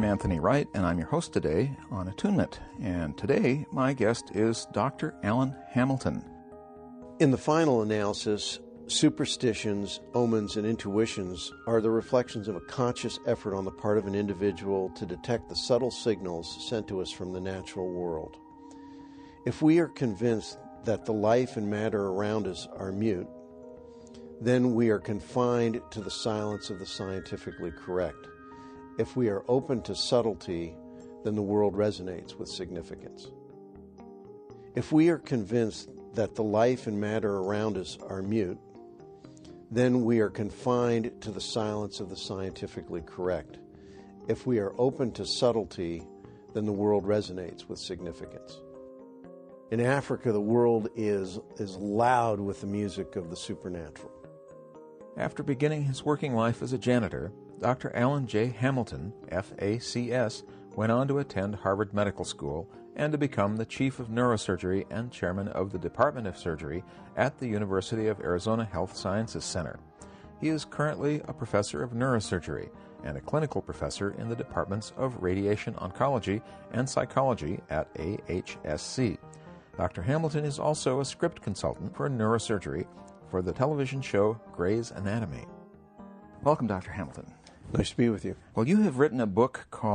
I'm Anthony Wright, and I'm your host today on Attunement. And today, my guest is Dr. Alan Hamilton. In the final analysis, superstitions, omens, and intuitions are the reflections of a conscious effort on the part of an individual to detect the subtle signals sent to us from the natural world. If we are convinced that the life and matter around us are mute, then we are confined to the silence of the scientifically correct. If we are open to subtlety, then the world resonates with significance. If we are convinced that the life and matter around us are mute, then we are confined to the silence of the scientifically correct. If we are open to subtlety, then the world resonates with significance. In Africa, the world is loud with the music of the supernatural. After beginning his working life as a janitor, Dr. Alan J. Hamilton, FACS, went on to attend Harvard Medical School and to become the Chief of Neurosurgery and Chairman of the Department of Surgery at the University of Arizona Health Sciences Center. He is currently a professor of neurosurgery and a clinical professor in the departments of radiation oncology and psychology at AHSC. Dr. Hamilton is also a script consultant for neurosurgery for the television show Grey's Anatomy. Welcome, Dr. Hamilton. Nice to be with you. Well, you have written a book called